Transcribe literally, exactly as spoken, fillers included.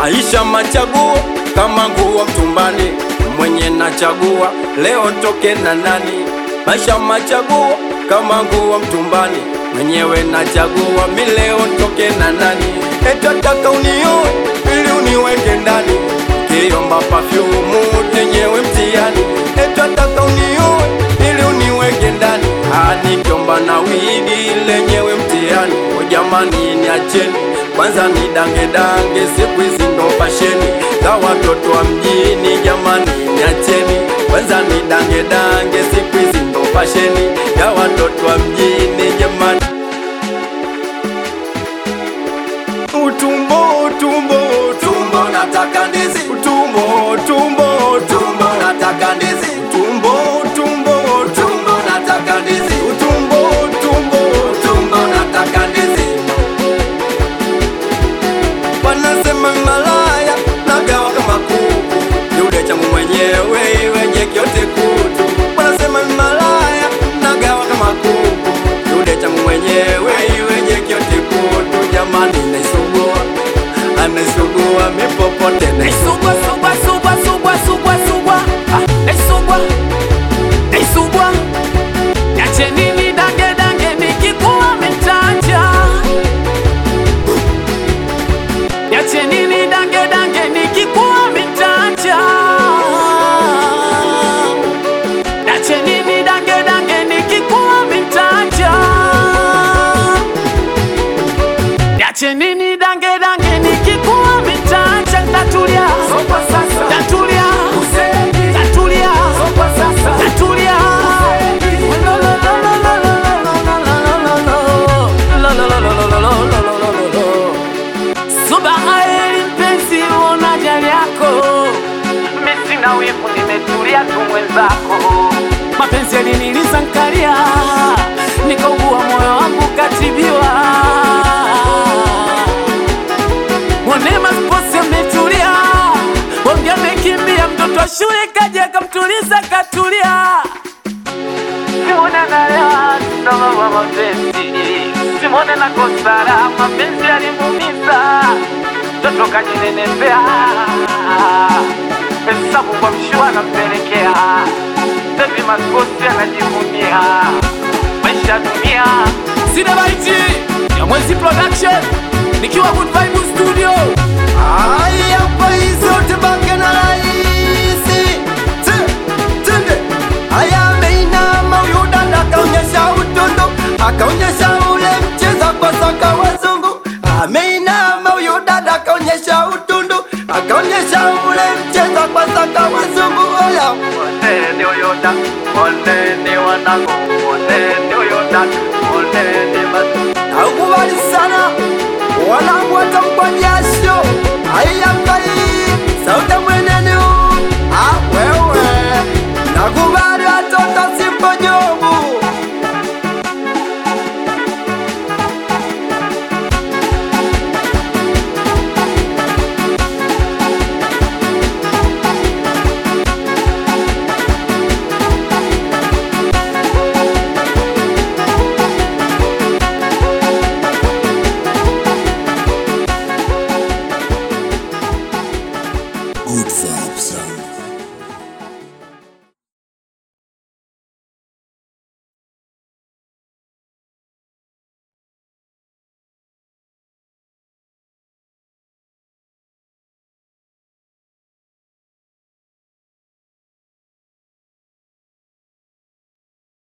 Maisha machaguo kama nguo mtumbani, mwenye nachagua leo toke na nani. Maisha machaguo kama nguo mtumbani, mwenyewe nachagua mi leo toke na nani. Etataka unioe ili uniweke ndani, ukiomba perfume tenyewe mtiani. Etataka unioe ili uniweke ndani, nikiomba na wigi lenyewe mtiani. O jamani niacheni kwanza ni dange dange, siku hizi ndo fasheni za watoto wa mjini. Jamani niacheni kwanza ni dange dange, siku hizi ndo fasheni ya watoto wa mjini. Jamani utumbo utumbo utumbo nataka ndizi, utumbo utumbo utumbo nataka ndizi, utumbo utumbo utumbo nataka ndizi, utumbo utumbo utumbo nataka ndizi. Wanasema malaya nagawa kama kuku, yule changu mwenyewe iweje kyote kutu. Wanasema malaya nagawa kama kuku, yule changu mwenyewe iweje kyote kutu. Jamani naisugua, anaisugua mipopote naisugua, sugua, sugua, sugua, sugua, sugua. Ah, naisugua, naisugua. Niache nini dange dange nikikuwa mitaja. Niache nini dange dange nikikuwa mitaja. Niache nini dange dange nikikuwa mitaja. Niache nini dange dange nikikuwa mitaja. Tatulia sopa sasa, tatulia useni, tatulia sopa sasa, tatulia useni. La la la la la la la la la la la la la la. Subahari mpenzi, ona jali yako, mimi sina wivu, nimetulia tu mwenzako. Mapenzi yaliniliza nkalia, nikaugua moyo wangu katibiwa. Mwanema sposi ametulia, bonge amekimbia, mtoto wa shule kaja kamtuliza katulia. Simone nalewa sababu wa mapenzi, Simone na kosara mapenzi yalimuumiza. Mtoto kajinenepea, hesabu kwa mshua nampelekea. Baby maskosi anajivunia, maisha dunia. Sida baiti ya Mwezi Production, nikiwa Good Vibe Studio. Aya pa hizo tebake na raisi Tende Aya meinama huyu dada kaonyesha utundu, akaonyesha ule mcheza kwa saka wazungu. Ameinama huyu dada kaonyesha utundu, akaonyesha ule mcheza kwa saka wazungu. Oya Oneni uyoda, oneni wanangu, oneni uyoda, oneni batu. Nakubali sana wanangu watampa jasho. Aya pa hii sauta mwenenu. Ah wewe nakubali.